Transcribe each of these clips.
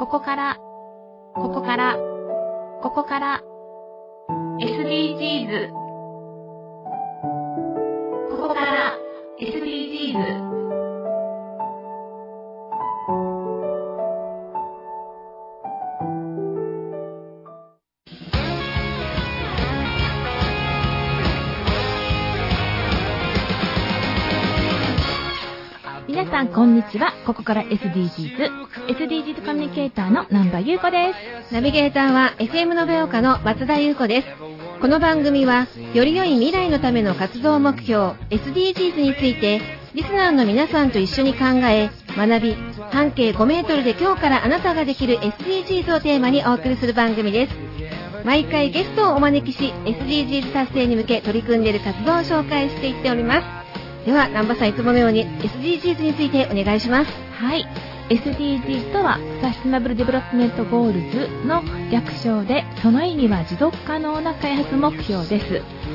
ここから SDGs ここから SDGs皆さんこんにちは。ここから SDGs コミュニケーターの南波優子です。 ナビゲーターは FM 延岡の松田優子です。この番組はより良い未来のための活動目標 SDGs についてリスナーの皆さんと一緒に考え学び、半径5メートルで今日からあなたができる SDGs をテーマにお送りする番組です。毎回ゲストをお招きし SDGs 達成に向け取り組んでいる活動を紹介していっております。では南波さん、いつものように SDGs についてお願いします。 はい、 SDGs とはサステナブルディベロップメントゴールズの略称で、その意味は持続可能な開発目標です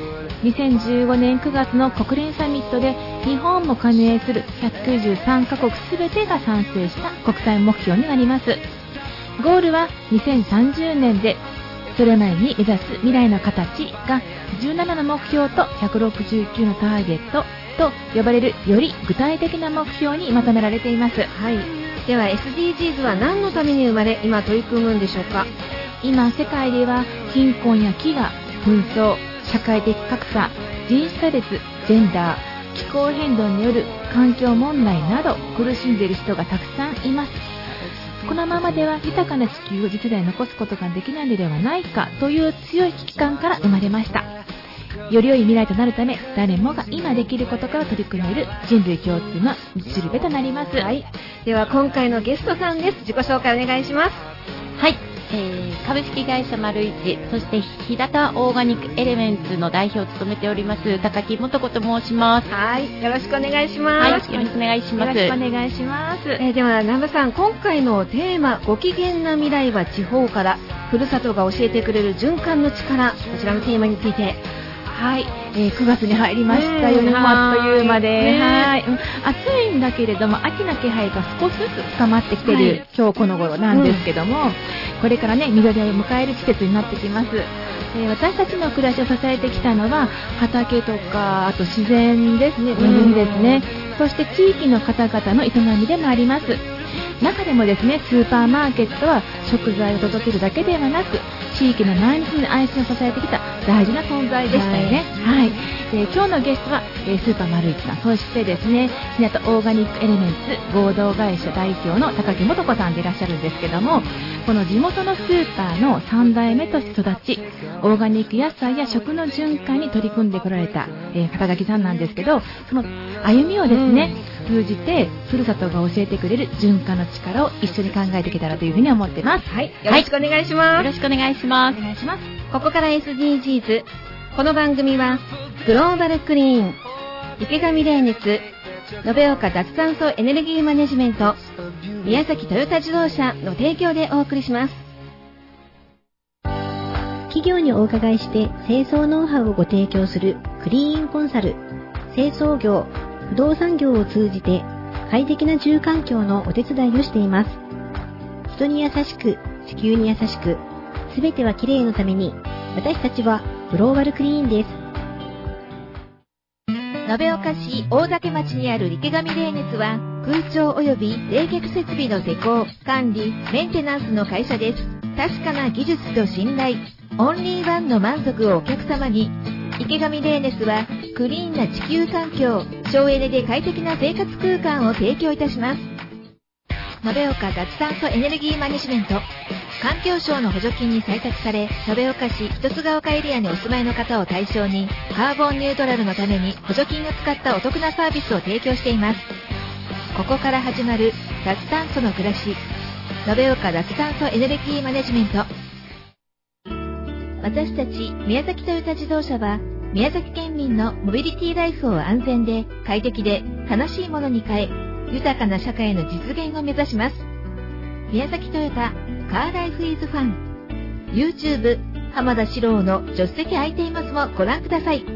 。2015年9月の国連サミットで日本も加盟する193カ国すべてが賛成した国際目標になります。ゴールは2030年で、それまでに目指す未来の形が17の目標と169のターゲットと呼ばれるより具体的な目標にまとめられています。 はい。では SDGs は何のために生まれ、今取り組むんでしょうか。 今世界では貧困や飢餓、紛争、社会的格差、人種差別、ジェンダー、気候変動による環境問題など苦しんでいる人がたくさんいます。このままでは豊かな地球を次世代に残すことができないのではないかという強い危機感から生まれました。より良い未来となるため、誰もが今できることから取り組める人類共通の道しるべとなります。 はい。では今回のゲストさんです。自己紹介お願いします。 はい、株式会社マルイチ、そして日向オーガニックエレメンツの代表を務めております高木素子と申します。 はい、よろしくお願いします。 はい、よろしくお願いします。 よろしくお願いします。 では南波さん、今回のテーマ、ご機嫌な未来は地方から、ふるさとが教えてくれる循環の力、こちらのテーマについて。 はい、9月に入りましたよね。もうあっという間で、はい、暑いんだけれども秋の気配が少しずつ深まってきている、今日この頃なんですけども、これからね緑を迎える季節になってきます。私たちの暮らしを支えてきたのは畑とか、あと自然ですね、恵みですね、そして地域の方々の営みでもあります。中でもですね、スーパーマーケットは食材を届けるだけではなく、地域の毎日の安心を支えてきた大事な存在でしたよね。はい。今日のゲストは、スーパーマルイチさん、そしてですね、日向オーガニックエレメンツ合同会社代表の高木素子さんでいらっしゃるんですけども、この地元のスーパーの3代目として育ち、オーガニック野菜や食の循環に取り組んでこられた、片垣さんなんですけど、その歩みをですね、通じてふるさとが教えてくれる循環の力を一緒に考えていけたらというふうに思ってます。 はい、よろしくお願いします。 よろしくお願いします。 お願いします。 ここから SDGs。この番組はグローバルクリーン、池上冷熱、延岡脱炭素エネルギーマネジメント、宮崎トヨタ自動車の提供でお送りします。 企業にお伺いして清掃ノウハウをご提供するクリーンコンサル、清掃業、不動産業を通じて快適な住環境のお手伝いをしています。人に優しく、地球に優しく、すべてはきれいのために、私たちはグローバルクリーンです。 延岡市大嶽町にある池上冷熱は、空調及び冷却設備の施工、管理、メンテナンスの会社です。確かな技術と信頼、オンリーワンの満足をお客様に。池上冷熱はクリーンな地球環境、省エネで快適な生活空間を提供いたします。延岡脱炭素エネルギーマネジメント、環境省の補助金に採択され、延岡市一つが丘エリアにお住まいの方を対象にカーボンニュートラルのために補助金を使ったお得なサービスを提供しています。ここから始まる脱炭素の暮らし、延岡脱炭素エネルギーマネジメント。私たち宮崎トヨタ自動車は、宮崎県民のモビリティライフを安全で快適で楽しいものに変え、豊かな社会の実現を目指します。宮崎トヨタカーライフイズファン。 YouTube 浜田史郎の助手席空いていますもご覧ください。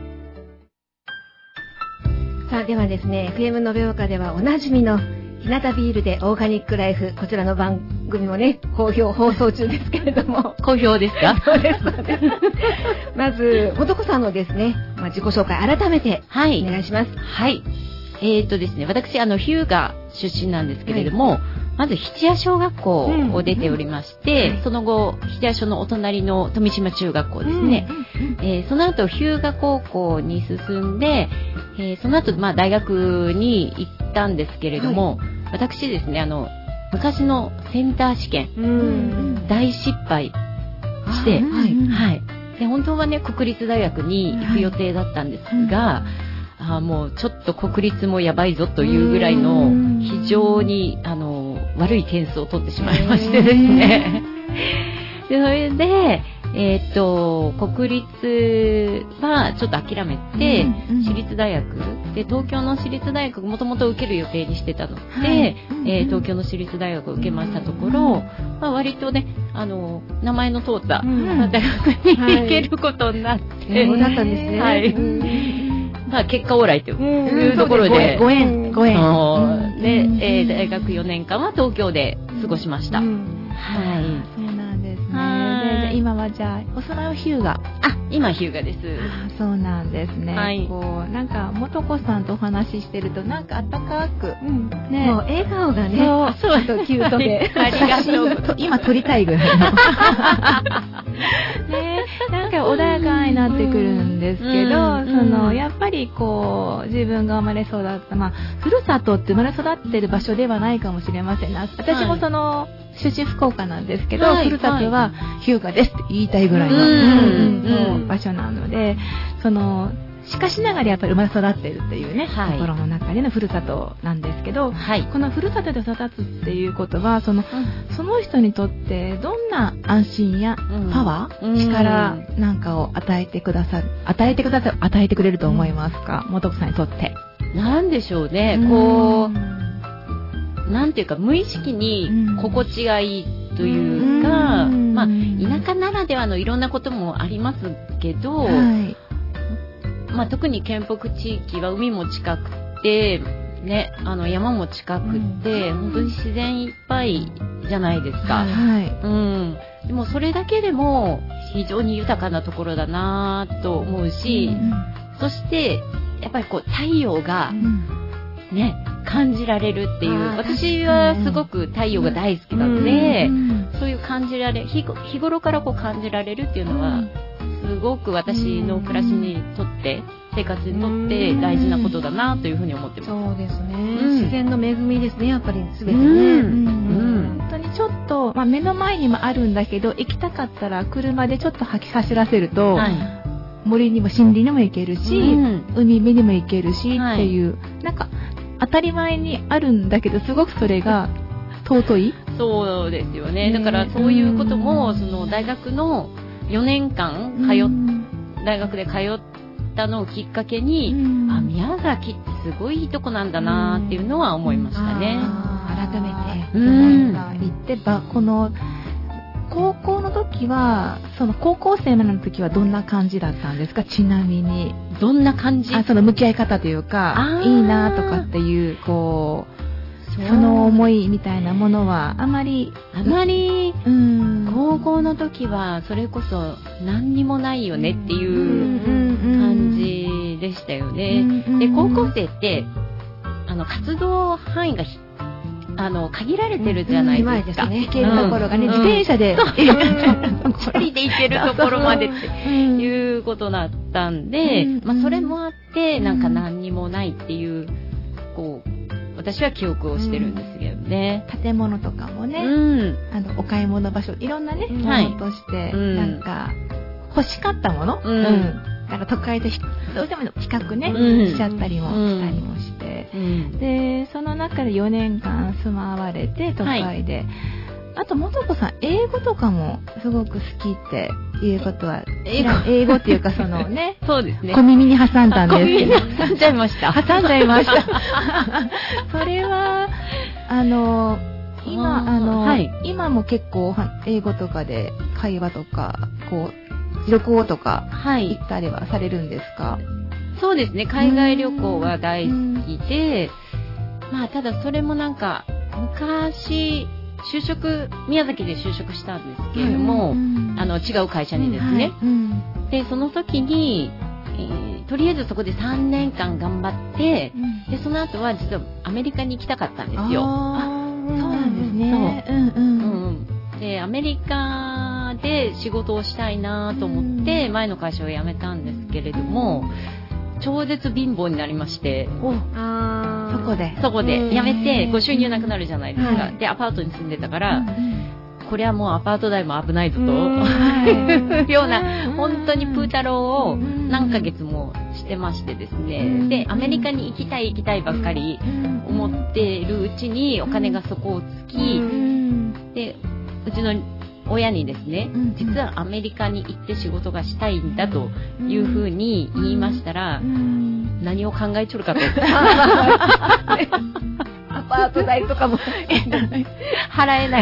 さあ、ではですね、FM 延岡ではおなじみの日向ビールでオーガニックライフ、こちらの番組もね、好評放送中ですけれども。 好評ですか？ そうです、そうです。まず、もとこさんのですね、自己紹介改めて、 はい。 お願いします。 はい。ですね、私、日向出身なんですけれども、まず、七谷小学校を出ておりまして、その後、七谷小のお隣の富島中学校ですね。その後、日向高校に進んで、その後、大学に行ったんですけれども、私ですね、昔のセンター試験、大失敗して、はい。で、本当はね、国立大学に行く予定だったんですが、もうちょっと国立もやばいぞというぐらいの非常に悪い点数を取ってしまいましてですね。で、それで、国立はちょっと諦めて、私立大学で、東京の私立大学もともと受ける予定にしてたので、東京の私立大学を受けましたところ、割とね、名前の通った大学に行けることになって、 そうだったんですね。 はい。結果オーライというところで、 ご縁。 で、大学4年間は東京で過ごしました。はい。 そうなんですね。今はじゃあ、お住まいは日向。 今日向です。 そうなんですね。はい。なんか、もとこさんとお話ししてると、なんかあったかく、 ね。もう笑顔がね、 そう、キュートで。 ありがとう。 今撮りたいぐらいの。ね、なんか穏やかになってくるんですけど、やっぱり自分が生まれ育った、ふるさとって生まれ育ってる場所ではないかもしれません。私も出身福岡なんですけど、ふるさとは日向ですって言いたいぐらいの場所なので、しかしながらやっぱり生まれ育っているっていうね、ところの中でのふるさとなんですけど、このふるさとで育つっていうことは、その人にとってどんな安心やパワー、力なんかを与えてくれると思いますか、もとこさんにとって。 なんでしょうね、なんていうか無意識に心地がいいというか、田舎ならではのいろんなこともありますけど、特に県北地域は海も近くて、ね、山も近くて、本当に自然いっぱいじゃないですか。でもそれだけでも非常に豊かなところだなと思うし、そしてやっぱり太陽がね、感じられるっていう、私はすごく太陽が大好きなので、そういう日頃から感じられるっていうのは、すごく私の暮らしにとって、生活にとって大事なことだなというふうに思ってます。 そうですね。自然の恵みですね、やっぱり全てね。 本当にちょっと、目の前にもあるんだけど、行きたかったら車でちょっと走らせると、森にも森林にも行けるし、海辺にも行けるしっていう、なんか当たり前にあるんだけど、すごくそれが尊い。 そうですよね。だからそういうことも、大学の4年間大学で通ったのをきっかけに、宮崎ってすごいいいとこなんだなっていうのは思いましたね。 改めて行って高校の時は、高校生までの時はどんな感じだったんですか？ちなみに。 どんな感じ？ 向き合い方というか、いいなとかっていう、その思いみたいなものはあまり、 高校の時はそれこそ何にもないよねっていう感じでしたよね。で、高校生って活動範囲が限られてるじゃないですか。 行けるところがね、自転車で一人で行けるところまでっていうことだったんで、それもあってなんか何にもないっていう私は記憶をしてるんですけどね。 建物とかもね、お買い物場所、いろんなね、ものとして、なんか欲しかったもの、なんか都会とどうしても比較ね、しちゃったりもして、で、その中で4年間住まわれて、都会で。あと、もとこさん、英語とかもすごく好きっていうことは、英語っていうかね、 そうですね。 小耳に挟んだんですけど。 挟んじゃいました。 挟んじゃいました。それは、今も結構英語とかで会話とか、旅行とか行ったりはされるんですか？ そうですね。海外旅行は大好きで、ただそれもなんか、昔宮崎で就職したんですけれども、違う会社にですね。で、その時に、とりあえずそこで3年間頑張って、で、その後は実はアメリカに行きたかったんですよ。 そうなんですね。 で、アメリカで仕事をしたいなと思って、前の会社を辞めたんですけれども、超絶貧乏になりまして、そこで辞めて、収入なくなるじゃないですか。で、アパートに住んでたから、これはもうアパート代も危ないぞと、いうような、本当にプー太郎を何ヶ月もしてましてですね。で、アメリカに行きたいばっかり思っているうちにお金が底をつき、で、うちの親にですね、実はアメリカに行って仕事がしたいんだというふうに言いましたら、何を考えちょるかと。 アパート代とかも払えない。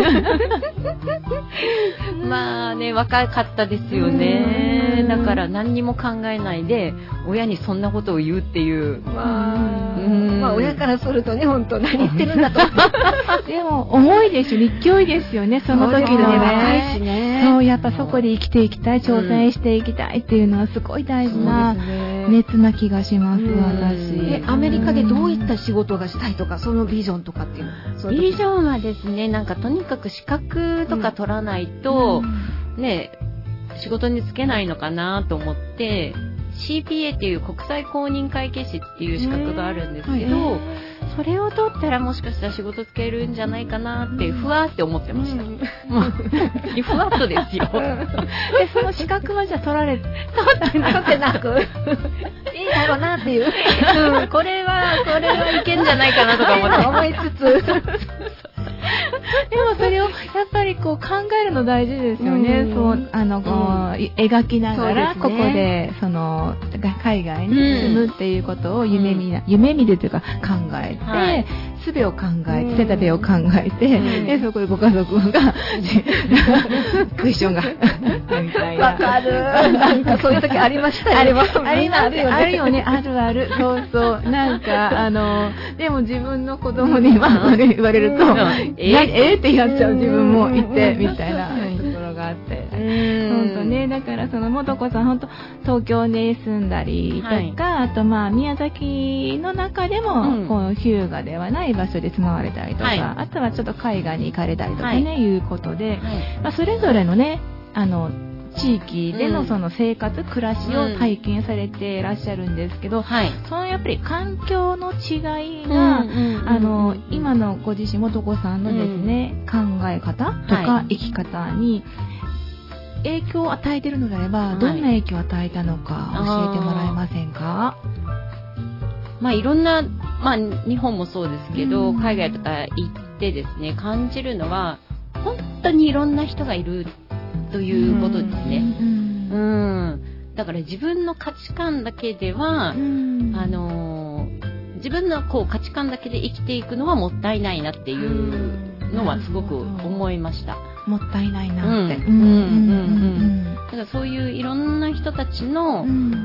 まあね、若かったですよね。だから何にも考えないで、親にそんなことを言うっていう。 まあ親からするとね、本当何言ってるんだと。 でも、重いですよ、勢いですよね、その時のね。そう、やっぱそこで生きていきたい、挑戦していきたいっていうのはすごい大事な熱な気がします、私。 アメリカでどういった仕事がしたいとか、そのビジョンとかっていうの？ ビジョンはですね、なんかとにかく資格とか取らないと、ね、仕事に就けないのかなと思って、CPA っていう国際公認会計士っていう資格があるんですけど、それを取ったらもしかしたら仕事つけるんじゃないかなってふわーって思ってました。ふわっとですよ。 で、その資格はじゃあ取ってなくいいだろうなっていう。 これはいけんじゃないかなとか思いつつ。 でもそれをやっぱりこう考えるの大事ですよね。そう、描きながら、ここで、海外に住むっていうことを夢見るというか考えて、術を考えて、手立てを考えて、で、そこでご家族が、クエスチョンが、みたいな。 わかる。なんかそういう時ありましたよ。 あるよね、ある。そうそう。なんか、でも自分の子供に言われると、ってやっちゃう自分もいて、みたいなところがあって。本当ね、だから元子さん、本当東京に住んだりとか、あと宮崎の中でも、こう、日向ではない場所で住まわれたりとか、あとはちょっと海外に行かれたりとかね、いうことで、それぞれのね、地域でのその生活、暮らしを体験されていらっしゃるんですけど、そのやっぱり環境の違いが、今のご自身、元子さんのですね、考え方とか生き方に影響を与えているのであれば、どんな影響を与えたのか教えてもらえませんか？ いろんな、日本もそうですけど、海外とか行ってですね、感じるのは、本当にいろんな人がいるということですね。だから自分の価値観だけでは、自分の価値観だけで生きていくのはもったいないなっていうのはすごく思いました。 もったいないなって。 だからそういういろんな人たちの、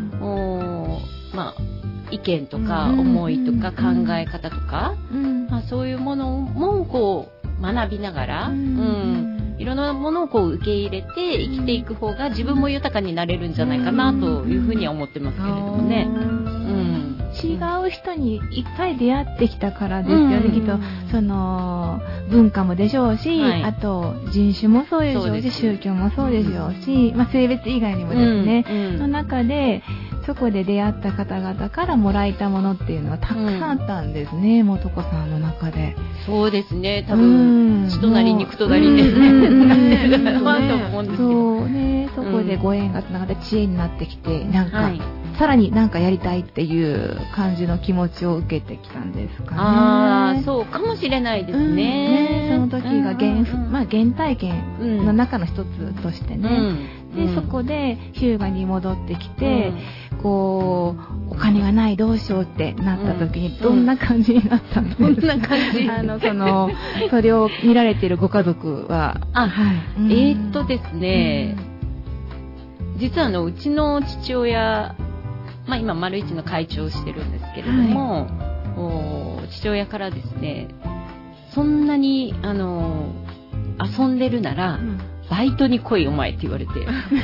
意見とか思いとか考え方とか、そういうものも学びながら、いろんなものを受け入れて生きていく方が自分も豊かになれるんじゃないかなというふうには思ってますけれどもね。 違う人にいっぱい出会ってきたからですよね、きっと文化もでしょうし、あと人種もそうでしょうし、宗教もそうでしょうし、性別以外にもですね、の中でそこで出会った方々からもらえたものっていうのはたくさんあったんですね、元子さんの中で。 そうですね、多分血となり肉となりですね、なってるかなと思うんですけど、 そうね、そこでご縁がつながって知恵になってきて、なんか、さらになんかやりたいっていう感じの気持ちを受けてきたんですかね。 そうかもしれないですね。 その時が原体験の中の一つとしてね。で、そこで日向に戻ってきて、お金がないどうしようってなった時にどんな感じになったんですか？ どんな感じ？ それを見られているご家族は。 ですね、実はうちの父親、今、丸一の会長をしてるんですけれども、父親からですね、 そんなに遊んでるなら、バイトに来いお前って言われて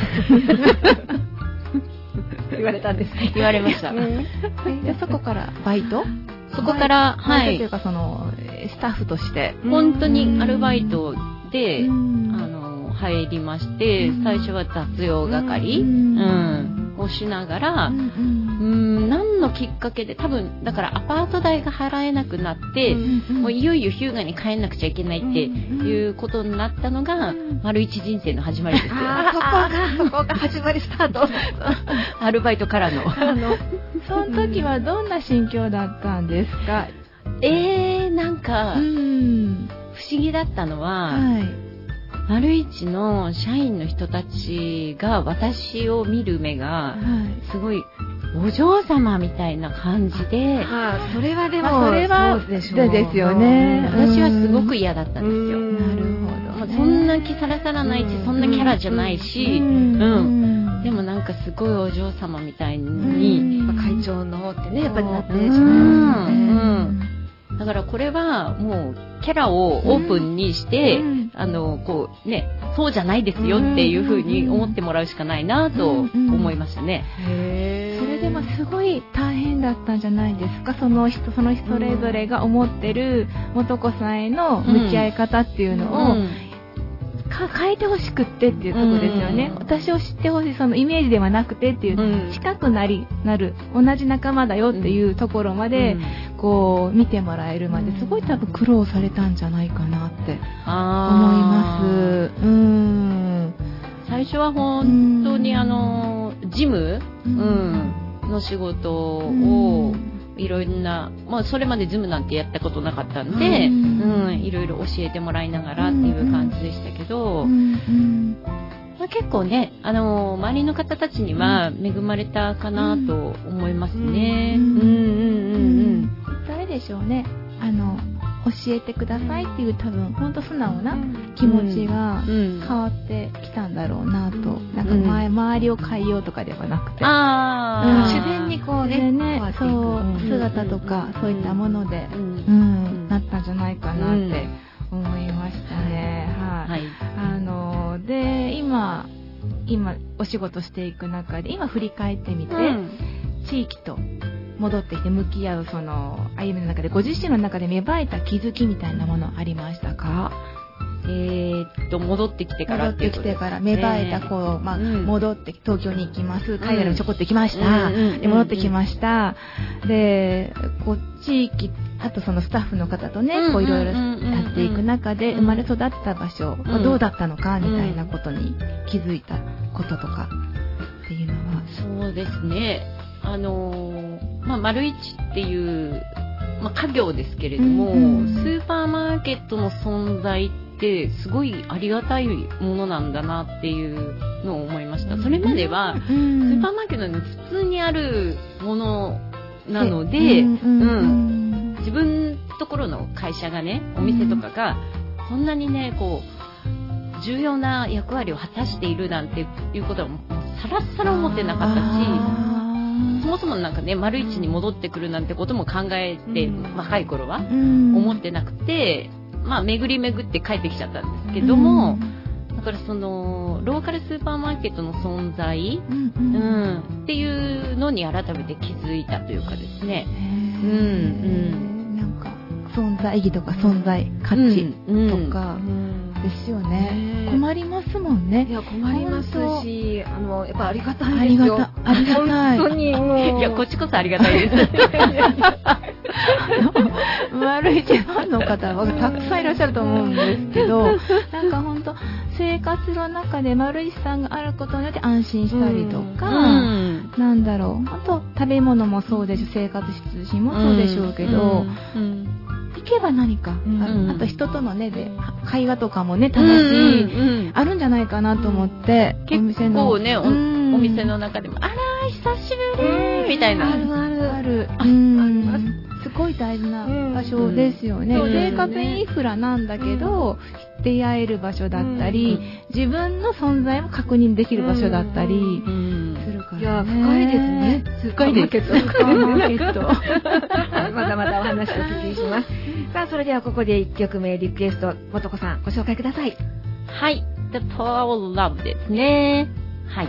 言われたんですか？ 言われました。 でそこからバイト？ そこから、 はい。というかスタッフとして本当にアルバイトで入りまして、最初は雑用係をしながら、何のきっかけで多分だからアパート代が払えなくなって、もういよいよ日向に帰んなくちゃいけないっていうことになったのが、丸一人生の始まりですよ。 そこが始まりスタート。 アルバイトからの。 その時はどんな心境だったんですか？ なんか、不思議だったのは、丸一の社員の人たちが私を見る目が、すごいお嬢様みたいな感じで、 それはでも、 それはそうですよね。 私はすごく嫌だったんですよ。 なるほど。 そんな気さらさらないし、そんなキャラじゃないし、でもなんかすごいお嬢様みたいに、 会長のってね、やっぱりなってしまいますよね。 だからこれはもうキャラをオープンにして、こうね、そうじゃないですよっていう風に思ってもらうしかないなと思いましたね。 それでもすごい大変だったんじゃないですか？その人それぞれが思ってる素子さんへの向き合い方っていうのを、変えてほしくってっていうところですよね。私を知ってほしい、そのイメージではなくてっていう、近くなる同じ仲間だよっていうところまで、こう見てもらえるまですごい多分苦労されたんじゃないかなって思います。 最初は本当に事務、の仕事をいろんな、それまでズムなんてやったことなかったんで、いろいろ教えてもらいながらっていう感じでしたけど、結構ね、周りの方たちには恵まれたかなと思いますね。 誰でしょうね。教えてくださいっていう多分本当素直な気持ちが変わってきたんだろうなと、なんか周りを変えようとかではなくて、 自然にこうね、 そう姿とかそういったもので、なったんじゃないかなって思いましたね。で今お仕事していく中で今振り返ってみて、地域と戻ってきて向き合うその歩みの中でご自身の中で芽生えた気づきみたいなものありましたか？ 戻ってきてからっていうことですね。 芽生えた戻って東京に行きます。海外にちょこっと行きました。で戻ってきました。でこう地域あとそのスタッフの方とねこういろいろやっていく中で生まれ育った場所はどうだったのかみたいなことに気づいたこととかっていうのは。 そうですね。丸一っていう、家業ですけれども、スーパーマーケットの存在ってすごいありがたいものなんだなっていうのを思いました。それまでは、スーパーマーケットに普通にあるものなので、自分のところの会社がね、お店とかがそんなにね、こう重要な役割を果たしているなんていうことはさらさら思ってなかったし、そもそもなんかね、丸一に戻ってくるなんてことも考えて、若い頃は思ってなくて、巡り巡って帰ってきちゃったんですけども、だからそのローカルスーパーマーケットの存在、っていうのに改めて気づいたというかですね。 なんか存在意義とか存在価値とかですよね。困りますもんね。 いや困りますし、やっぱありがたいですよ。 ありがたい。 本当にもう。 いやこっちこそありがたいです。 丸一ファンの方はたくさんいらっしゃると思うんですけど、なんか本当生活の中で丸一さんがあることによって安心したりとか、なんだろう、本当食べ物もそうですし生活必需品もそうでしょうけど。行けば何か、あと人とのねで会話とかもね楽しい、あるんじゃないかなと思って、 結構ねお店の中でもあら久しぶりみたいなあるあるあります。すごい大事な場所ですよね。生活インフラなんだけど、出会える場所だったり、自分の存在も確認できる場所だったりするからね。 いや、深いですね。 深いです。スーパーマーケット。 まだまだお話をお聞きします。さあ、それではここで1曲目リクエスト、もとこさんご紹介ください。 はい。The Power of Love ですね。はい。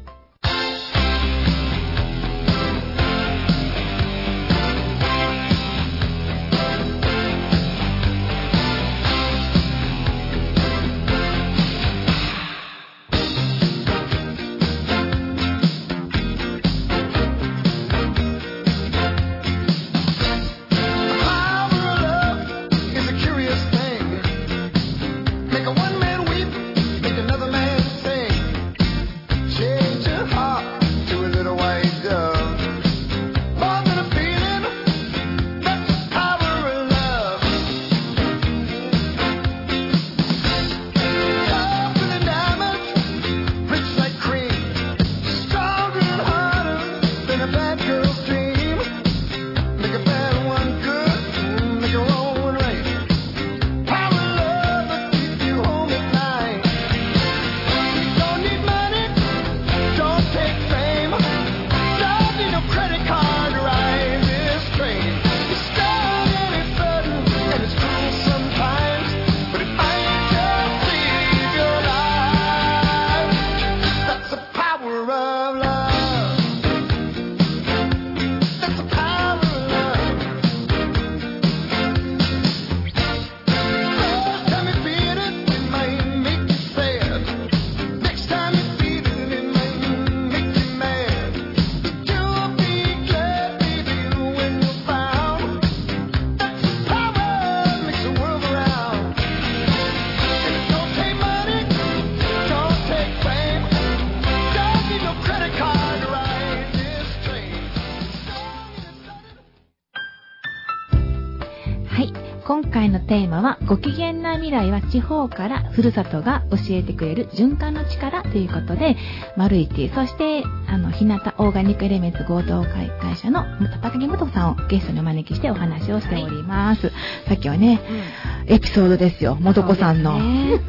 今回のテーマはご機嫌な未来は地方からふるさとが教えてくれる循環の力ということで、マルイティ、そして日向オーガニックエレメンツ合同会社の高木元さんをゲストにお招きしてお話をしております。さっきはね、エピソードですよ、元子さんの。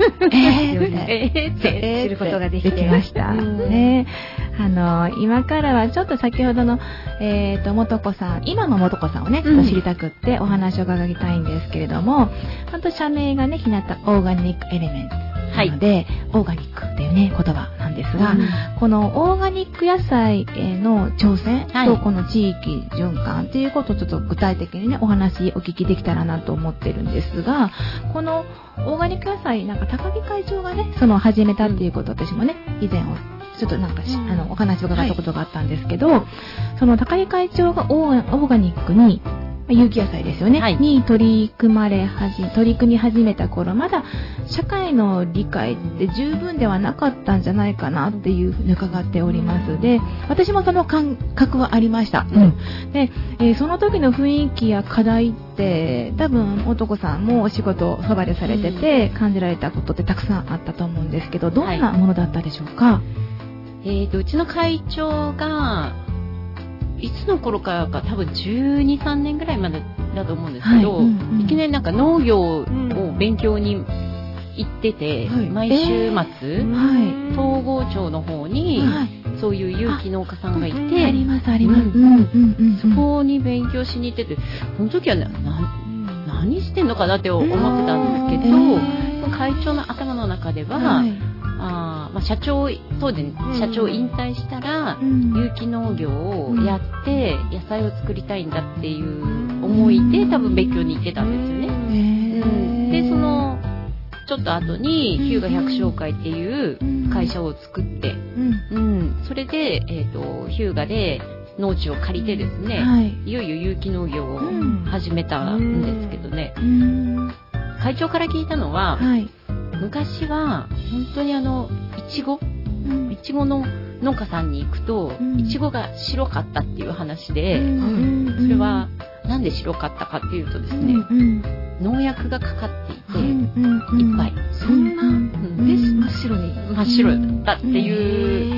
知ることができました。ね、今からはちょっと先ほどの、元子さん、今の元子さんをね、ちょっと知りたくってお話を伺いたいんですけれども、本当社名がね、日向オーガニックエレメンツなので、オーガニックっていうね、言葉なんですが、このオーガニック野菜への挑戦とこの地域循環っていうことをちょっと具体的にね、お話お聞きできたらなと思ってるんですが、このオーガニック野菜、なんか高木会長がね、始めたっていうことを私もね、以前ちょっとなんかお話を伺ったことがあったんですけど、その高木会長がオーガニックに有機野菜ですよね、に取り組み始めた頃、まだ社会の理解って十分ではなかったんじゃないかなっていうふうに伺っております。で、私もその感覚はありました。で、その時の雰囲気や課題って多分男さんもお仕事をそばでされてて感じられたことってたくさんあったと思うんですけど、どんなものだったでしょうか？ うちの会長がいつの頃からか多分12、3年ぐらいまでだと思うんですけど、いきなりなんか農業を勉強に行ってて、毎週末、東郷町の方にそういう有機農家さんがいて、 ありますあります、 そこに勉強しに行ってて、その時は何してんのかなって思ってたんですけど、会長の頭の中では、当時社長引退したら、有機農業をやって野菜を作りたいんだっていう思いで多分勉強に行ってたんですよね。で、そのちょっと後に日向百姓会っていう会社を作って、それで、日向で農地を借りてですね、いよいよ有機農業を始めたんですけどね、会長から聞いたのは、昔は本当にいちごの農家さんに行くと、いちごが白かったっていう話で、それはなんで白かったかっていうとですね、農薬がかかっていて、いっぱい。 そんな、真っ白だったっていう、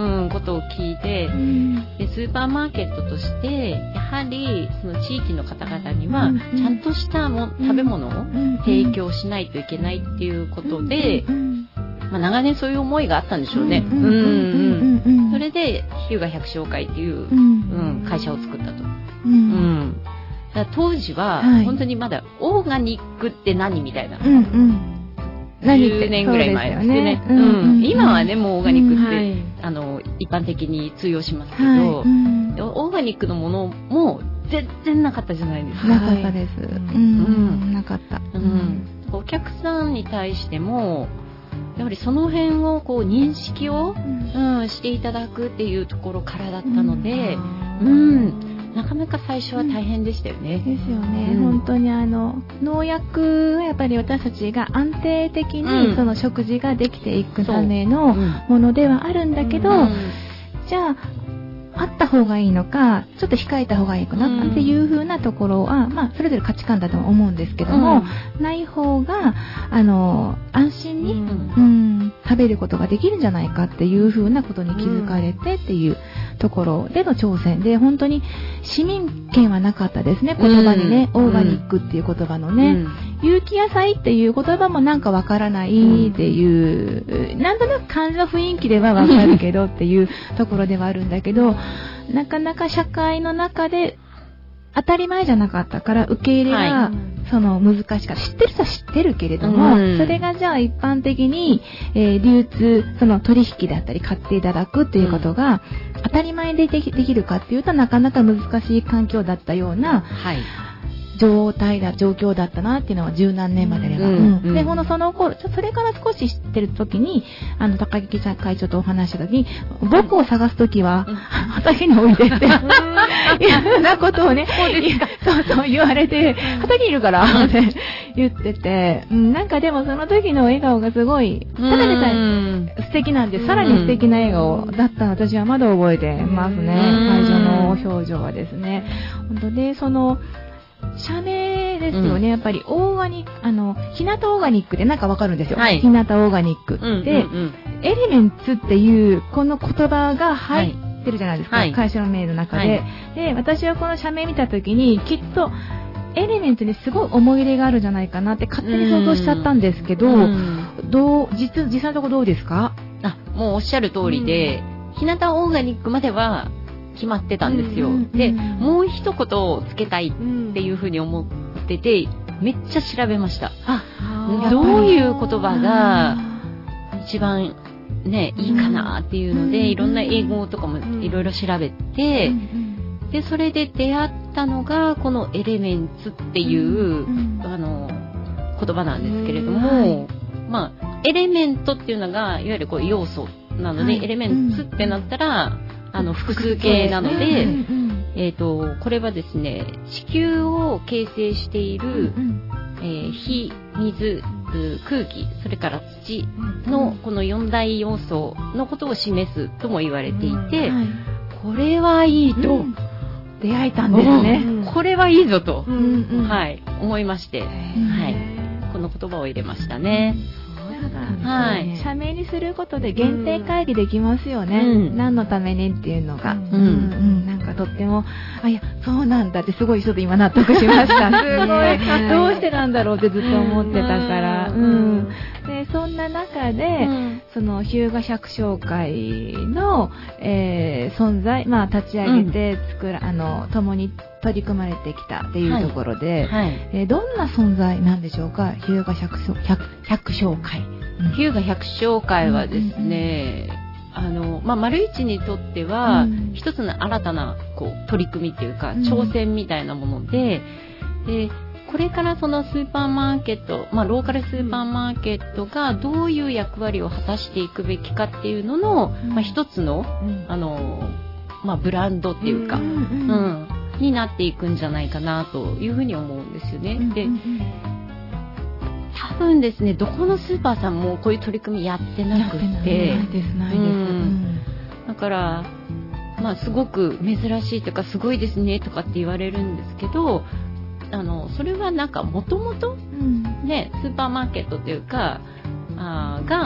ことを聞いて、でスーパーマーケットとしてやはりその地域の方々にはちゃんとした食べ物を提供しないといけないっていうことで、長年そういう思いがあったんでしょうね。それで日向百姓会っていう、会社を作ったと。だから当時は本当にまだオーガニックって何みたいな。10年ぐらい前ですね。今はね、もうオーガニックって、一般的に通用しますけど、オーガニックのものも全然なかったじゃないですか。 なかったです。なかった。 お客さんに対しても、やはりその辺をこう認識を、していただくっていうところからだったので、なかなか最初は大変でしたよね。 ですよね。本当に農薬はやっぱり私たちが安定的にその食事ができていくためのものではあるんだけど、じゃああった方がいいのか、ちょっと控えた方がいいかなっていう風なところは、それぞれ価値観だと思うんですけども、ない方が安心に、食べることができるんじゃないかっていう風なことに気づかれてっていうところでの挑戦で、本当に市民権はなかったですね、言葉にね、オーガニックっていう言葉のね、有機野菜っていう言葉もなんかわからないっていう、なんとなく感じの雰囲気ではわかるけどっていうところではあるんだけど、なかなか社会の中で当たり前じゃなかったから受け入れがその難しかった。知ってる人は知ってるけれども、それがじゃあ一般的に、流通、その取引だったり買っていただくっていうことが当たり前でできるかっていうと、なかなか難しい環境だったような、状況だったなっていうのは十何年まででは。で、その頃、それから少し知ってる時に、高木会長とお話した時に、僕を探す時は、畑においでって、いうなことをね、そう言われて、畑にいるから、って言ってて、なんかでもその時の笑顔がすごい、ただでさえ素敵なんで、さらに素敵な笑顔だったの私はまだ覚えてますね。会場の表情はですね。本当で、社名ですよね。やっぱりオーガニック、日向オーガニックでなんかわかるんですよ。日向オーガニック。で、エレメンツっていうこの言葉が入ってるじゃないですか。会社の名の中で。で、私はこの社名見たときに、きっとエレメンツにすごい思い入れがあるんじゃないかなって勝手に想像しちゃったんですけど、実際のところどうですか？ もうおっしゃる通りで、日向オーガニックまでは決まってたんですよ。で、もう一言つけたいっていうふうに思ってて、めっちゃ調べました。どういう言葉が一番ね、いいかなっていうので、いろんな英語とかもいろいろ調べて、で、それで出会ったのが、このエレメンツっていう、言葉なんですけれども、エレメントっていうのが、いわゆるこう要素なので、エレメンツってなったら、複数形なので、これはですね、地球を形成している、火、水、空気、それから土のこの4大要素のことを示すとも言われていて、これはいいと、 出会えたんですね。 これはいいぞと、思いまして、この言葉を入れましたね。 社名にすることで限定会議できますよね。何のためにっていうのが。なんかとっても、いや、そうなんだってすごいちょっと今納得しました。すごい、どうしてなんだろうってずっと思ってたから。で、そんな中で、その日向百姓会の、存在、立ち上げて共に取り組まれてきたっていうところで、どんな存在なんでしょうか、日向百姓会。 日向百姓会はですね、丸一にとっては、一つの新たな取り組みっていうか、挑戦みたいなもので、これからそのスーパーマーケット、ローカルスーパーマーケットがどういう役割を果たしていくべきかっていうのの、一つの、ブランドっていうか、になっていくんじゃないかなというふうに思うんですよね。で、多分ですね、どこのスーパーさんもこういう取り組みやってなくて、だから、すごく珍しいとかすごいですねとかって言われるんですけど、それはなんかもともとね、スーパーマーケットっていうかが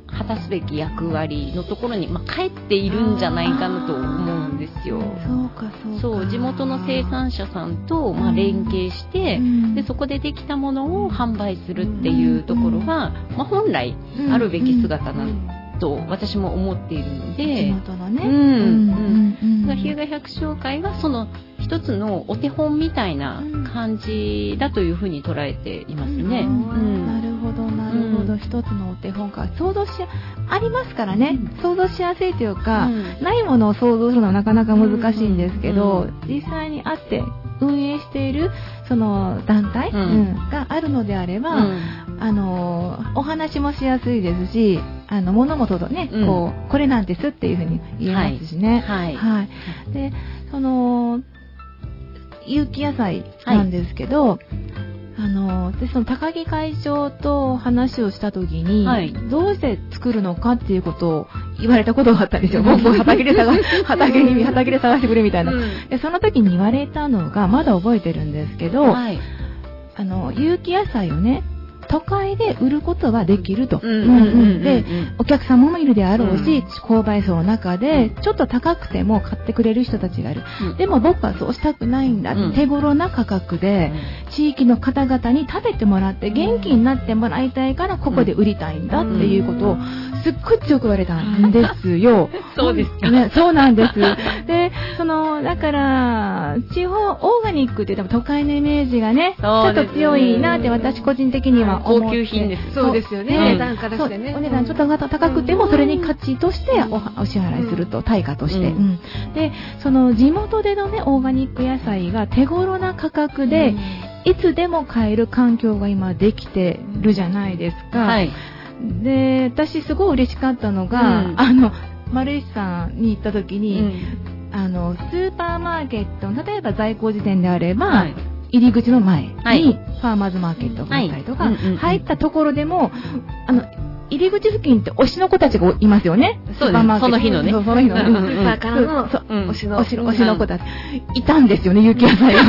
果たすべき役割のところに、帰っているんじゃないかなと思うんですよ。そう地元の生産者さんと、連携して、でそこでできたものを販売するっていうところは、本来あるべき姿なと私も思っているので、 地元のね、 日向百姓会はその一つのお手本みたいな感じだというふうに捉えていますね。 なるほどなるほど、一つのお手本か想像ありますからね、想像しやすいというか、ないものを想像するのはなかなか難しいんですけど、実際にあって運営しているその団体、があるのであれば、お話もしやすいですし、物事とね、これなんですっていうふうに言えますしね。で、その有機野菜なんですけど、でその高木会長と話をした時に、どうして作るのかっていうことを言われたことがあったんですよ。僕畑で探してくれみたいな。でその時に言われたのがまだ覚えてるんですけど、有機野菜をね、都会で売ることはできると。で、お客様もいるであろうし、購買層の中でちょっと高くても買ってくれる人たちがいる。でも僕はそうしたくないんだ。手頃な価格で地域の方々に食べてもらって元気になってもらいたいからここで売りたいんだっていうことをすっごい強く言われたんですよ。 そうですか。 ね、そうなんです。で、だから地方オーガニックって言っても都会のイメージがね、ちょっと強いなって私個人的には思って。 高級品です。 そうですよね。お値段からしてね。 お値段ちょっと高くてもそれに価値としてお支払いすると、対価として。で、その地元でのね、オーガニック野菜が手頃な価格で、いつでも買える環境が今できてるじゃないですか。で、私すごい嬉しかったのが、丸石さんに行った時に、スーパーマーケット、例えば在庫時点であれば、入り口の前にファーマーズマーケットがあったりとか、入ったところでも、入り口付近って推しの子たちがいますよね。 そうです。その日のね。 その日のね。 スーパーからの推しの子たち。いたんですよね、有機野菜が。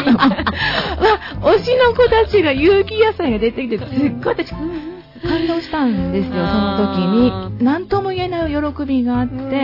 推しの子たちが有機野菜が出てきて、すっごい私、感動したんですよ、その時に。何とも言えない喜びがあって、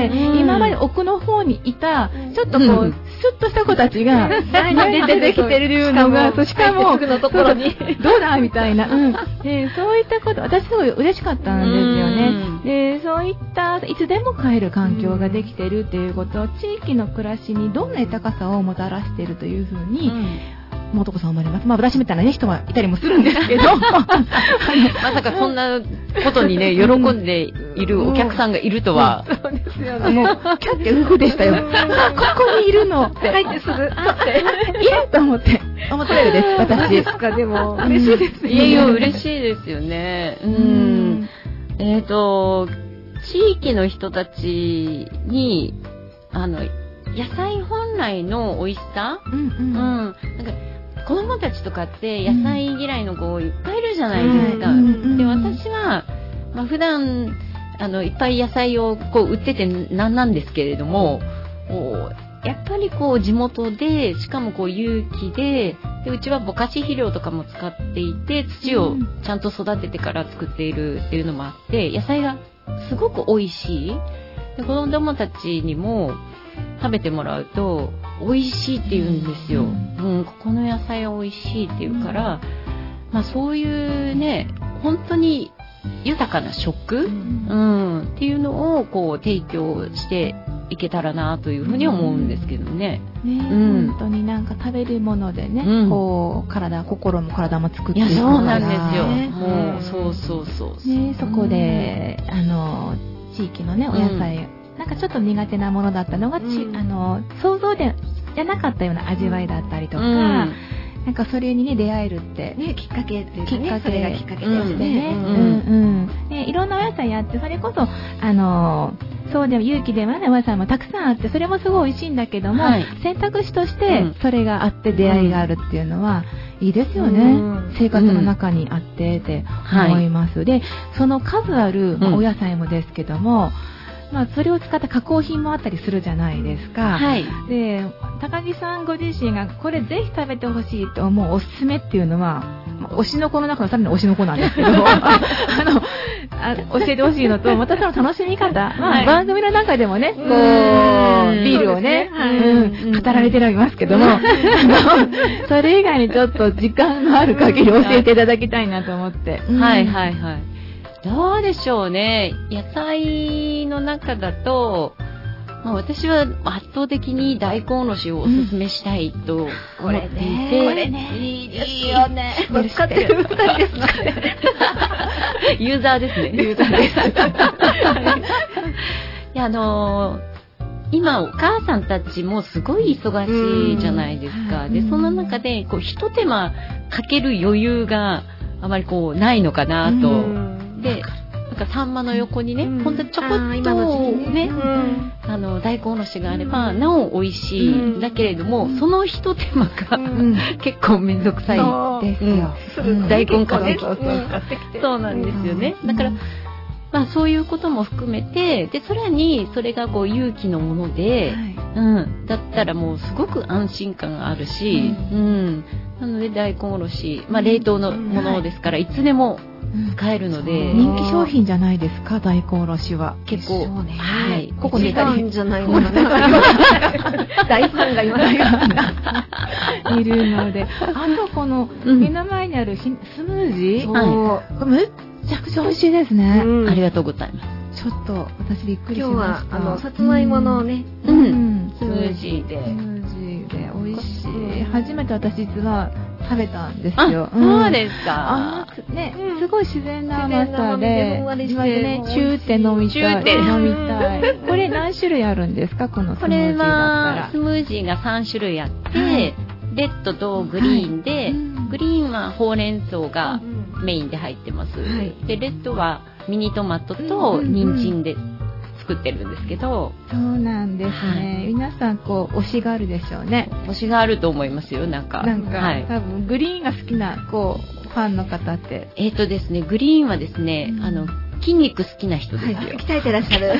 今まで奥の方にいた、ちょっとこう、スッとした子たちが、前に出てきてるのが、しかも、 のところに、 どうだみたいな。で、そういったこと、私すごい嬉しかったんですよね。で、そういった、いつでも買える環境ができてるっていうことは、地域の暮らしにどんな豊かさをもたらしているというふうに、もとこさん思います。私みたいなね、人はいたりもするんですけど。まさかそんなことにね、喜んでいるお客さんがいるとは。 そうですよね。 もう、キャッてウフでしたよ。ここにいるのって。 入ってすぐ、いると思って。思ってるです、私。 ですか、でも、嬉しいですね。いや嬉しいですよね。地域の人たちに、野菜本来の美味しさ、なんか子供たちとかって野菜嫌いの子いっぱいいるじゃないですか。で、私は、普段いっぱい野菜を売っててなんですけれども、やっぱり地元で、しかも有機で、うちはぼかし肥料とかも使っていて、土をちゃんと育ててから作っているっていうのもあって、野菜がすごく美味しい。で、子供たちにも食べてもらうと美味しいって言うんですよ。ここの野菜は美味しいって言うから、そういうね、本当に豊かな食、っていうのを提供していけたらなというふうに思うんですけどね。 本当になんか食べるものでね、心も体も作っていくから。 そうなんですよ。もうそうね、そこで地域のねお野菜、なんかちょっと苦手なものだったのが想像じゃなかったような味わいだったりとか、なんかそれにね出会えるってね、きっかけっていうね、それがきっかけでしてね。いろんなお野菜あって、それこそそうでも有機ではねお野菜もたくさんあって、それもすごい美味しいんだけども、選択肢としてそれがあって出会いがあるっていうのはいいですよね。生活の中にあってって思います。で、その数あるお野菜もですけども。それを使った加工品もあったりするじゃないですか。で、高木さんご自身がこれぜひ食べてほしいと思うおすすめっていうのは、推しの子の中のさらに推しの子なんですけど、 教えてほしいのと、またその楽しみ方、 はい番組の中でもね、こう、ビールをね、語られていますけども、それ以外にちょっと時間のある限り教えていただきたいなと思って。 はいはいはい。どうでしょうね。野菜の中だと、私は圧倒的に大根おろしをおすすめしたいと思っていて。 これね。 いいですよね。 使ってる2人ですので。 ユーザーですね。 ユーザーです。 いや、今お母さんたちもすごい忙しいじゃないですか。で、その中で、こう、一手間かける余裕があまりこう、ないのかなと。で、なんかサンマの横にね、ほんとちょこっとね、大根おろしがあれば、なお美味しいんだけれども、その一手間が結構めんどくさいですよ。大根から。そうなんですよね。だから、そういうことも含めて、で、さらにそれがこう勇気のもので、だったらもうすごく安心感があるし、なので大根おろし、冷凍のものですから、いつでも使えるので。 人気商品じゃないですか、大根おろしは。 結構、はい。 ここにいたんじゃないのかな。大ファンがいますいるので。あとこの、目の前にあるスムージー、むっちゃくちゃ美味しいですね。 ありがとうございます。 ちょっと私びっくりしました。 今日はさつまいものね、 スムージーで。 スムージーで美味しい。初めて私実は食べたんですよ。 そうですか。 ね、すごい自然な甘さで、自分でね、チューって飲みたい。これ何種類あるんですか、このスムージーだったら。 スムージーが3種類あって、レッドとグリーンで、グリーンはほうれん草がメインで入ってます。で、レッドはミニトマトと人参で作ってるんですけど。 そうなんですね。皆さんこう推しがあるでしょうね。 推しがあると思いますよ、なんか。 多分グリーンが好きなこうファンの方って。 ですね、グリーンはですね、筋肉好きな人ですよ。 鍛えてらっしゃる。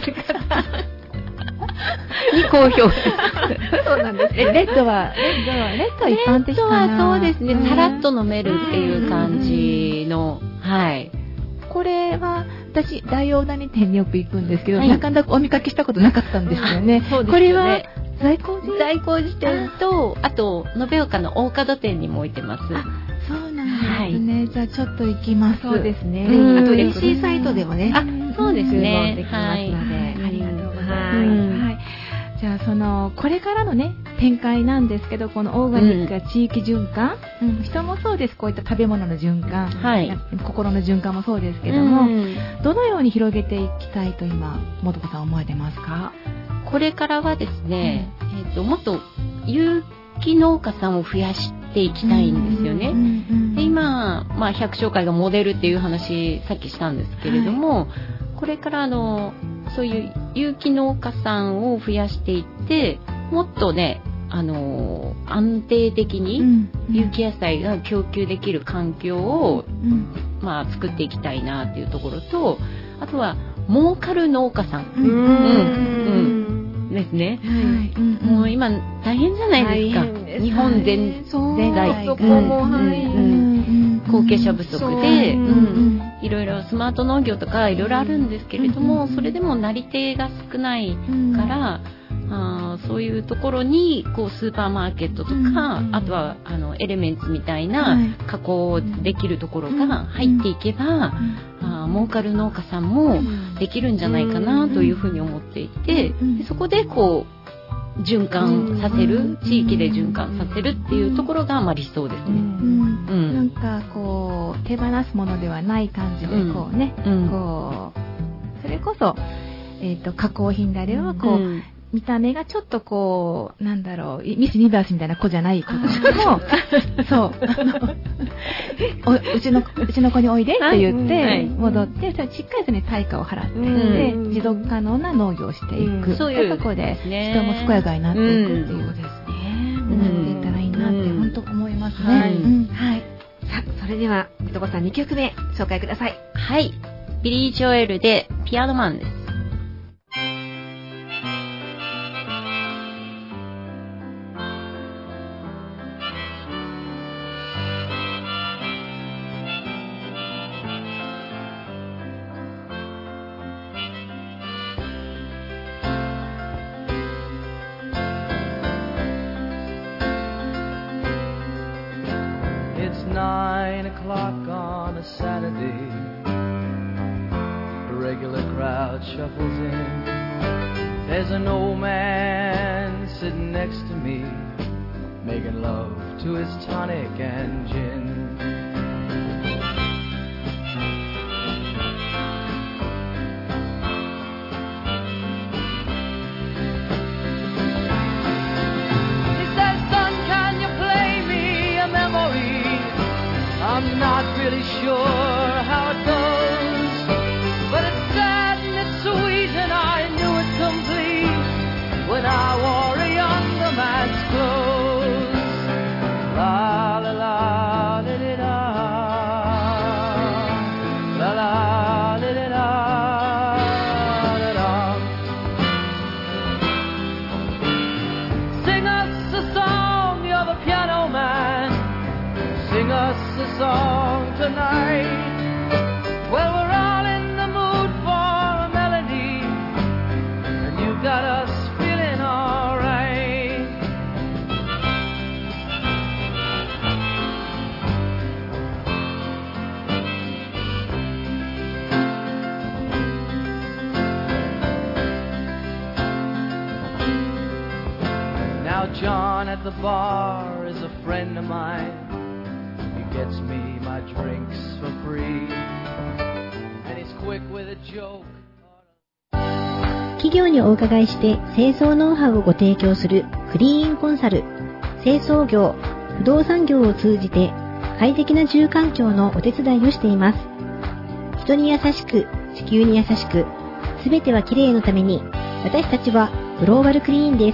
に好評。 そうなんです。 レッドは一般的かな。 レッドはそうですね、さらっと飲めるっていう感じの、はい。 これは私大王谷店によく行くんですけど、なかなかお見かけしたことなかったんですよね。 そうですよね。 これは在光寺店と、あと延岡の大門店にも置いてます。 そうなんですね。じゃあちょっと行きます。 そうですね。あと EC サイトでもね、 そうですね。 注文できますので、ありがとうございます。 じゃあこれからのね展開なんですけど、このオーガニックや地域循環、人もそうです、こういった食べ物の循環、心の循環もそうですけども、どのように広げていきたいと今もとこさん思われてますか？ これからはですね、もっと有機農家さんを増やしていきたいんですよね。で今、百姓会がモデルっていう話さっきしたんですけれども、これからそういう有機農家さんを増やしていって、もっとね、安定的に有機野菜が供給できる環境を、作っていきたいなっていうところと、あとは儲かる農家さんですね。もう今大変じゃないですか。日本全体後継者不足で、いろいろスマート農業とかいろいろあるんですけれども、それでもなり手が少ないから、そういうところにこうスーパーマーケットとか、あとはエレメンツみたいな加工できるところが入っていけば、儲かる農家さんもできるんじゃないかなというふうに思っていて、でそこでこう循環させる、地域で循環させるっていうところが理想ですね。 なんかこう手放すものではない感じでこうね、こうそれこそ加工品であればこう見た目がちょっとこうなんだろう、ミス・ユニバースみたいな子じゃない子としてもそううちの子においでって言って戻って、しっかりとね対価を払ってで持続可能な農業をしていく、そういうところで人も健やかになっていくっていうことですね。なっていったらいいなって本当思いますね。 さあ、それではとこさん2曲目紹介ください。 はい、ビリー・ジョエルでピアノマンです。 o'clock on a Saturday, the regular crowd shuffles in. There's an old man sitting next to me, making love to his tonic and gin. I'm not really sure how it goes, but it's sad and it's sweet, and I knew it complete when I wore a younger man's clothes. La la la la la la la la la la. Sing us a song, you're the piano man. Sing us a song tonight. Well, we're all in the mood for a melody, and you got us feeling all right. Now John at the bar is a friend of mine. Gets me my drinks for free, and he's quick with a joke. 企業にお伺いして清掃ノウハウをご提供するクリーンコンサル、清掃業、不動産業を通じて快適な住環境のお手伝いをしています。人に優しく、地球に優しく、すべてはきれいのために、私たちはグローバルクリーンです。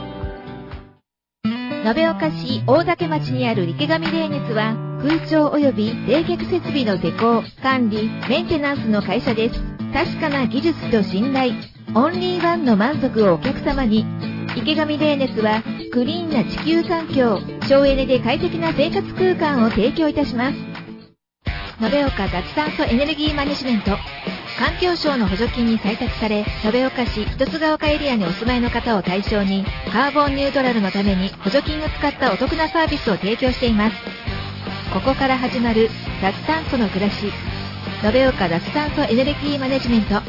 延岡市大嶽町にある池上冷熱は空調及び冷却設備の施工、管理、メンテナンスの会社です。確かな技術と信頼、オンリーワンの満足をお客様に。池上冷熱はクリーンな地球環境、省エネで快適な生活空間を提供いたします。延岡脱炭素エネルギーマネジメント。環境省の補助金に採択され、延岡市一つが丘エリアにお住まいの方を対象に、カーボンニュートラルのために補助金を使ったお得なサービスを提供しています。ここから始まる脱炭素の暮らし。延岡脱炭素エネルギーマネジメント。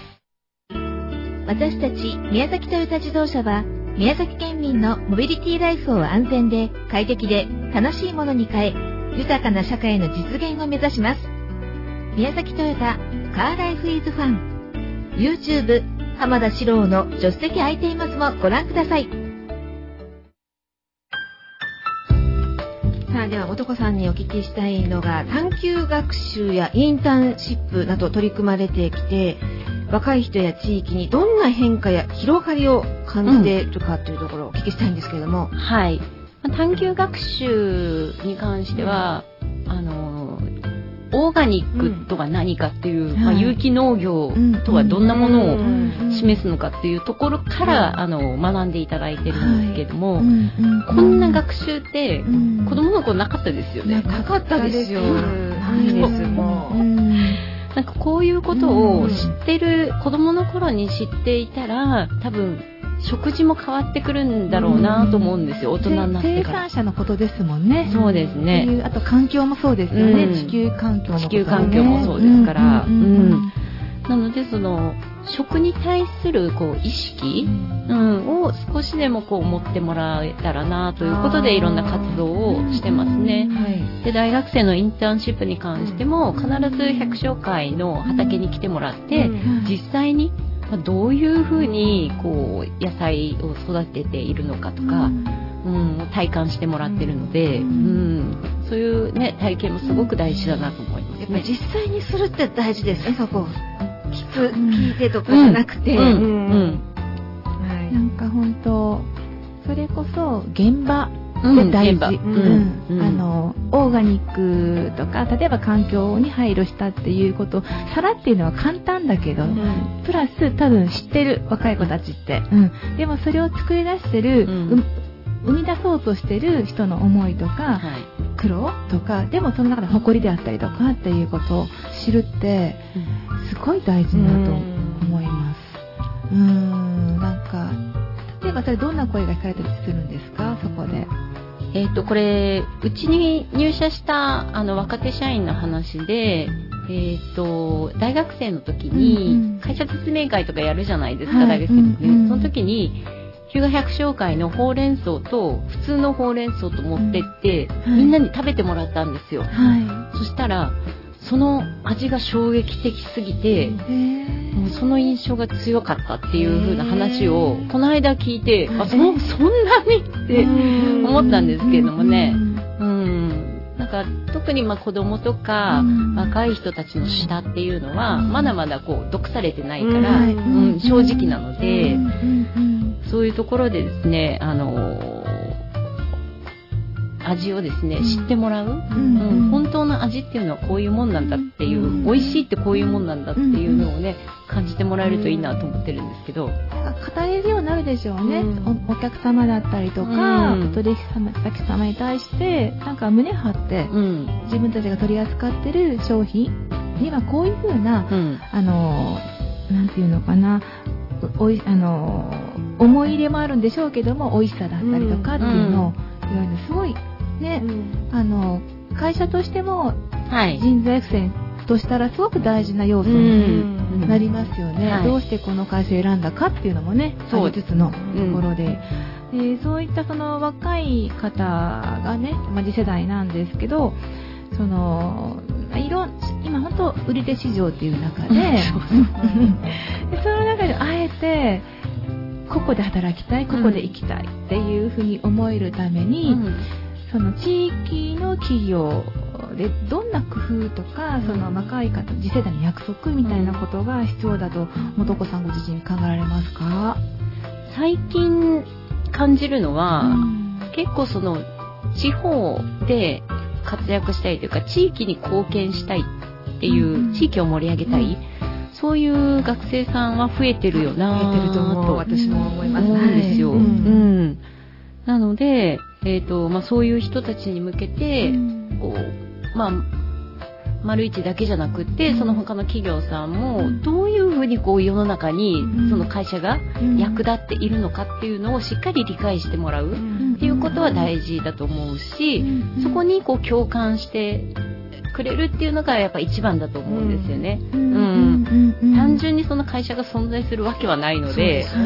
私たち宮崎トヨタ自動車は、宮崎県民のモビリティライフを安全で、快適で、楽しいものに変え、豊かな社会の実現を目指します。宮崎トヨタカーライフイズファン。 YouTube 浜田史郎の助手席空いていますもご覧ください。 さあ、では男さんにお聞きしたいのが、探究学習やインターンシップなど取り組まれてきて、若い人や地域にどんな変化や広がりを感じているかというところをお聞きしたいんですけれども。 はい。探究学習に関しては、オーガニックとは何かっていう、有機農業とはどんなものを示すのかっていうところから、学んでいただいてるんですけども、こんな学習って子供の頃なかったですよね。 なかったですよ。ないです、もう。 なんかこういうことを知ってる、子供の頃に知っていたら、多分食事も変わってくるんだろうなと思うんですよ、大人になってから。 生産者のことですもんね。 そうですね。 あと環境もそうですよね。地球環境のこと、ね、 地球環境もそうですから。なので、食に対する意識、を少しでも持ってもらえたらなということで、いろんな活動をしてますね。で、大学生のインターンシップに関しても、必ず百姓会の畑に来てもらって、実際にどういうふうに野菜を育てているのかとか、体感してもらってるので、そういうね、体験もすごく大事だなと思いますね。 やっぱり実際にするって大事ですね、そこ。聞いてとかじゃなくて。 なんか本当、それこそ現場で大事。オーガニックとか、例えば環境に配慮したっていうこと、さらっていうのは簡単だけど、プラス多分知ってる若い子たちって。でもそれを作り出してる、生み出そうとしてる人の思いとか、苦労とか、でもその中で誇りであったりとかっていうことを知るって、すごい大事だと思います。なんか、例えばそれどんな声が聞かれたりするんですか、そこで。 これ、うちに入社した若手社員の話で、大学生の時に会社説明会とかやるじゃないですか、大学生の時に。その時に、日向百姓会のほうれん草と普通のほうれん草と持ってって、みんなに食べてもらったんですよ。そしたら、その味が衝撃的すぎて、もうその印象が強かったっていう風な話をこの間聞いて、そんなにって思ったんですけれどもね。なんか特に子供とか若い人たちの舌っていうのはまだまだ毒されてないから、正直なので、そういうところでですね、味をですね、知ってもらう、本当の味っていうのはこういうもんなんだっていう、美味しいってこういうもんなんだっていうのをね、感じてもらえるといいなと思ってるんですけど、 語れるようになるでしょうね。お客様だったりとか、取引先様に対してなんか胸張って、自分たちが取り扱ってる商品にはこういう風な、なんていうのかな、思い入れもあるんでしょうけども、美味しさだったりとかっていうのを言われるのすごいね、会社としても人材育成としたらすごく大事な要素になりますよね。どうしてこの会社を選んだかっていうのもね、ありつつのところで、そういったその若い方がね、次世代なんですけど、今本当売り手市場っていう中で、その中であえてここで働きたい、ここで生きたいっていうふうに思えるために、その地域の企業でどんな工夫とか、その若い方、次世代の約束みたいなことが必要だと、元子さんご自身考えられますか？ 最近感じるのは、結構その地方で活躍したいというか、地域に貢献したいっていう、地域を盛り上げたい、そういう学生さんは増えてるよな増えてると思う。私も思います。 思うんですよ。なので、そういう人たちに向けて、丸一だけじゃなくて、その他の企業さんもどういうふうに世の中にその会社が役立っているのかっていうのをしっかり理解してもらうっていうことは大事だと思うし、そこに共感してくれるっていうのがやっぱ一番だと思うんですよね。単純にその会社が存在するわけはないので、そ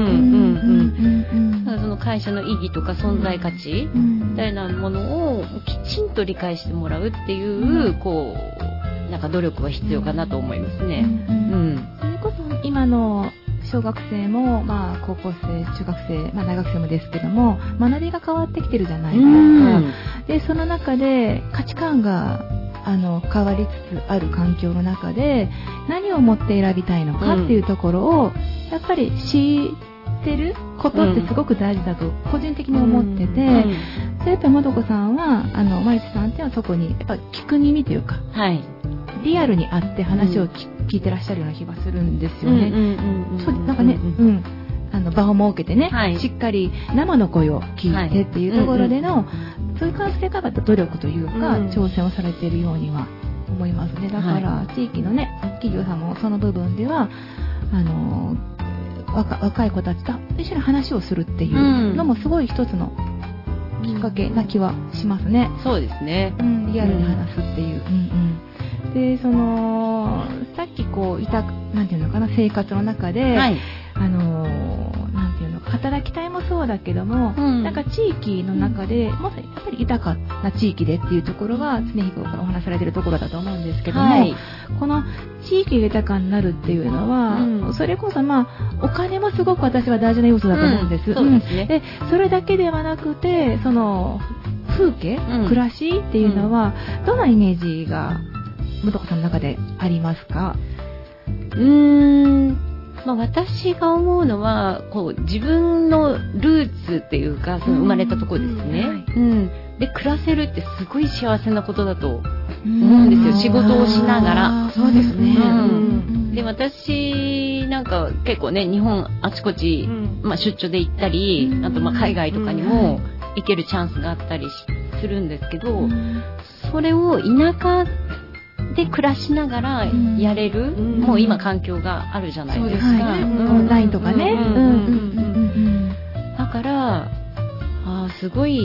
の会社の意義とか存在価値みたいなものをきちんと理解してもらうっていうなんか努力は必要かなと思いますね。 それこそ今の小学生も、高校生、中学生、大学生もですけども、学びが変わってきてるじゃないですか。で、その中で価値観が変わりつつある環境の中で、何を持って選びたいのかっていうところをやっぱり知ってることってすごく大事だと個人的に思ってて、それやっぱり元子さんはマリスさんっていうのはそこにやっぱ聞く耳というか、リアルに会って話を聞いてらっしゃるような気がするんですよね。なんかね、場を設けてね、しっかり生の声を聞いてっていうところでの、そういう関係から努力というか、挑戦をされているようには思いますね。だから、地域のね、企業さんもその部分では、若い子たちと一緒に話をするっていうのもすごい一つのきっかけな気はしますね。 そうですね。 リアルに話すっていう。で、さっきなんていうのかな、生活の中で、なんていうの、働きたいもそうだけども、なんか地域の中で、もっとやっぱり豊かな地域でっていうところが常日頃からお話しされているところだと思うんですけども、この地域が豊かになるっていうのは、それこそお金もすごく私は大事な要素だと思うんです。で、それだけではなくて、その風景、暮らしっていうのは、どんなイメージが元子さんの中でありますか？ 私が思うのは自分のルーツっていうか、その生まれたところですね。で暮らせるってすごい幸せなことだと思うんですよ。仕事をしながら。 そうですね。 で私なんか結構ね、日本あちこち、出張で行ったり、あと海外とかにも行けるチャンスがあったりするんですけど、それを田舎で暮らしながらやれる、もう今環境があるじゃないですか。 オンラインとかね。 だからすごい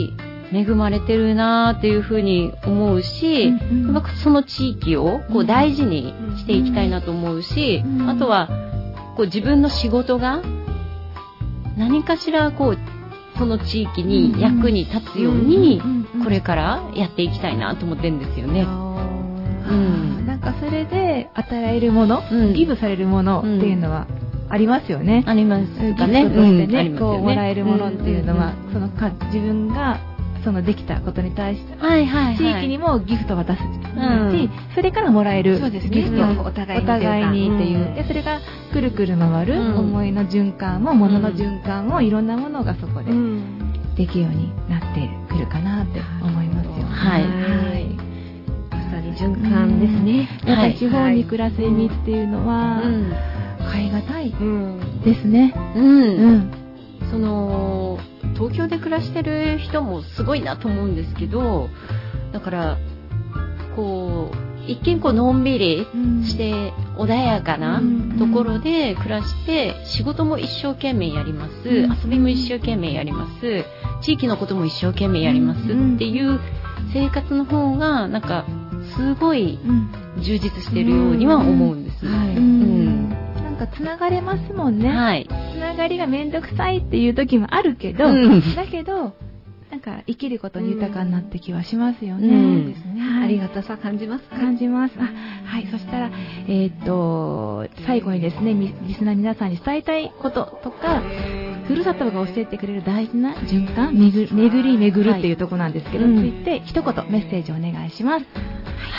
恵まれてるなっていうふうに思うし、やっぱその地域をこう大事にしていきたいなと思うし、あとはこう自分の仕事が何かしらこうその地域に役に立つようにこれからやっていきたいなと思ってるんですよね。 なんかそれで与えられるもの、ギブされるものっていうのはありますよね。 ありますかね。 ギフトとしてね、こうもらえるものっていうのは、その自分がそのできたことに対して、地域にもギフトを渡すし、それからもらえるギフトをお互いにっていう、でそれがくるくる回る思いの循環も物の循環もいろんなものがそこでできるようになってくるかなって思いますよね。 まさに循環ですね。 やっぱり地方に暮らす意味っていうのは変え難いですね。 その東京で暮らしてる人もすごいなと思うんですけど、だからこう一見こうのんびりして穏やかなところで暮らして、仕事も一生懸命やります、遊びも一生懸命やります、地域のことも一生懸命やりますっていう生活の方がなんかすごい充実してるようには思うんです。 なんかつながれますもんね。つながりがめんどくさいっていう時もあるけど、だけどなんか生きることに豊かになって気はしますよね。 ありがたさ感じます。 はい。そしたら最後にですね、リスナー皆さんに伝えたいこととか、ふるさとが教えてくれる大事な循環、巡り巡るっていうところなんですけど、ついて一言メッセージをお願いします。 はい。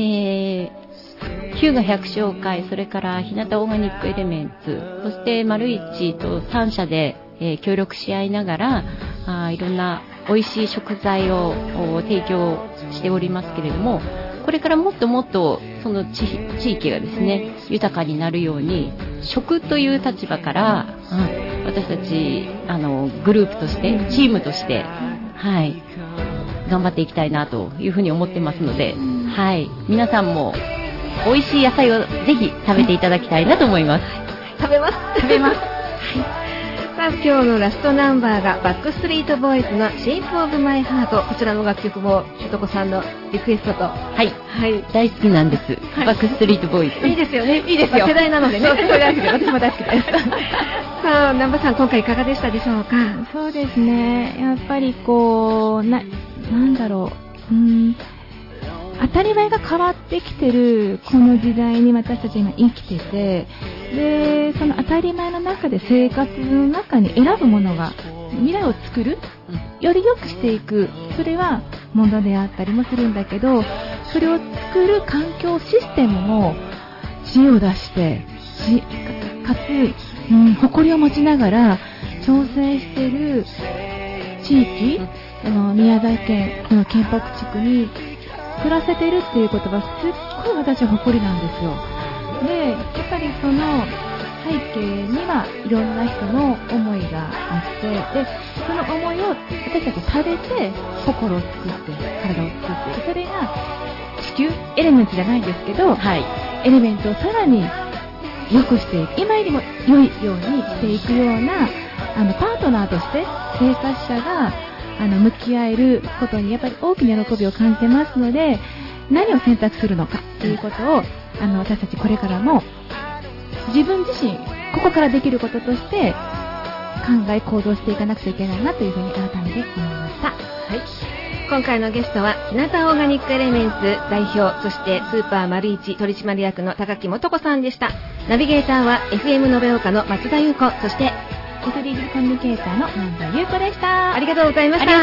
日向百姓会、それから日向オーガニックエレメンツ、そして丸一と3社で、協力し合いながらいろんな美味しい食材を提供しておりますけれども、これからもっともっとその地域がですね豊かになるように、食という立場から、私たちグループとしてチームとして、頑張っていきたいなというふうに思ってますので、皆さんも美味しい野菜をぜひ食べていただきたいなと思います。 食べます。さあ今日のラストナンバーがバックストリートボーイズの Shape of My Heart。こちらの楽曲もひとこさんのリクエストと、 大好きなんです、バックストリートボーイズ。 いいですよね。いいですよ。世代なのでね。 私も大好きです。 さあ南波さん、今回いかがでしたでしょうか。 そうですね、やっぱりこうなんだろう、当たり前が変わってきてるこの時代に私たち今生きてて、でその当たり前の中で生活の中に選ぶものが未来を作る、より良くしていく、それはものであったりもするんだけど、それを作る環境システムも知恵を出してかつ、誇りを持ちながら挑戦している地域、宮崎県この県北地区に暮らせてるっていうことはすっごい私は誇りなんですよ。でやっぱりその背景にはいろんな人の思いがあって、でその思いを私たち食べて心を作って体を作って、それが地球エレメンツじゃないんですけど、エレメントをさらに良くしていく、今よりも良いようにしていくようなパートナーとして生活者が向き合えることにやっぱり大きな喜びを感じてますので、何を選択するのかということを私たちこれからも自分自身ここからできることとして考え行動していかなくちゃいけないなというふうに改めて思いました。 今回のゲストは日向オーガニックエレメンツ代表、そしてスーパーマルイチ取締役の高木素子さんでした。ナビゲーターは FM 延岡の松田優子、そして SDGs コミュニケーターの南田優子でした。 ありがとうございました。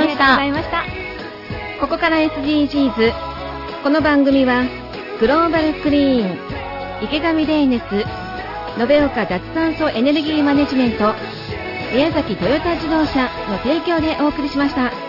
ここから SDGs。この番組はグローバルクリーン、池上レイネス、延岡脱炭素エネルギーマネジメント、宮崎トヨタ自動車の提供でお送りしました。